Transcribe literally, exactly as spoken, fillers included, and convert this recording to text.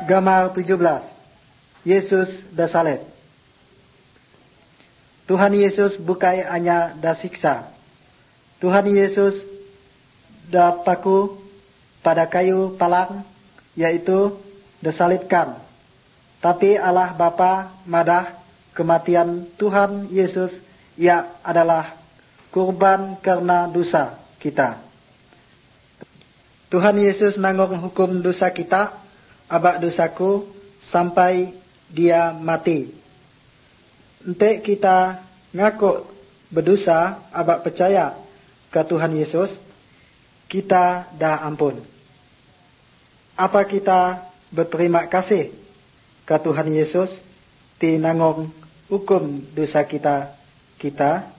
Gambar tujuh belas. Yesus da salib. Tuhan Yesus bukan hanya da siksa. Tuhan Yesus da paku pada kayu palang, yaitu disalibkan. Tapi Allah Bapa madah kematian Tuhan Yesus, ia adalah kurban karena dosa kita. Tuhan Yesus nanggung hukum dosa kita, abak dosaku, sampai dia mati. Ente kita ngaku berdosa, abak percaya ke Tuhan Yesus, kita dah ampun. Apa kita berterima kasih ke Tuhan Yesus, ti nanggung hukum dosa kita kita